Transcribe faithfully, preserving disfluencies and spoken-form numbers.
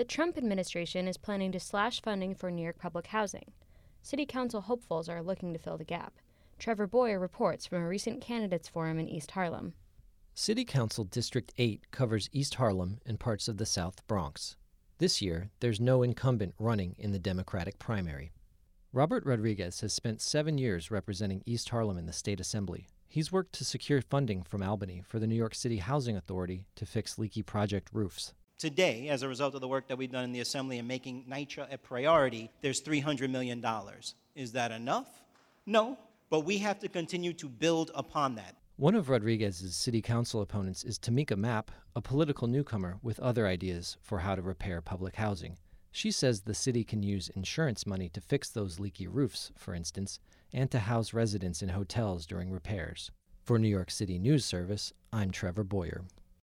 The Trump administration is planning to slash funding for New York public housing. City Council hopefuls are looking to fill the gap. Trevor Boyer reports from a recent candidates forum in East Harlem. City Council District eight covers East Harlem and parts of the South Bronx. This year, there's no incumbent running in the Democratic primary. Robert Rodriguez has spent seven years representing East Harlem in the state assembly. He's worked to secure funding from Albany for the New York City Housing Authority to fix leaky project roofs. Today, as a result of the work that we've done in the Assembly and making NYCHA a priority, there's three hundred million dollars. Is that enough? No, but we have to continue to build upon that. One of Rodriguez's city council opponents is Tamika Mapp, a political newcomer with other ideas for how to repair public housing. She says the city can use insurance money to fix those leaky roofs, for instance, and to house residents in hotels during repairs. For New York City News Service, I'm Trevor Boyer.